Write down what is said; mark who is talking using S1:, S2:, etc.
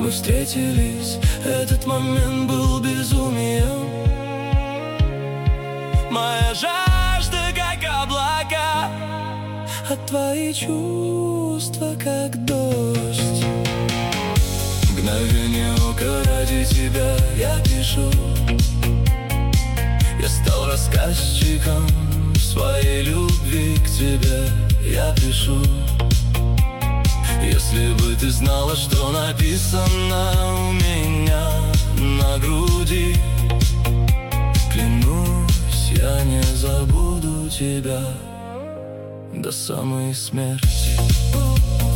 S1: мы встретились, этот момент был безумием. Моя жажда, как облака, а твои чувства, как дождь. Мгновение ока, ради тебя я пишу. Я стал рассказчиком своей любви к тебе. Я пишу. Если бы ты знала, что написано у меня на груди, клянусь, я не забуду тебя до самой смерти.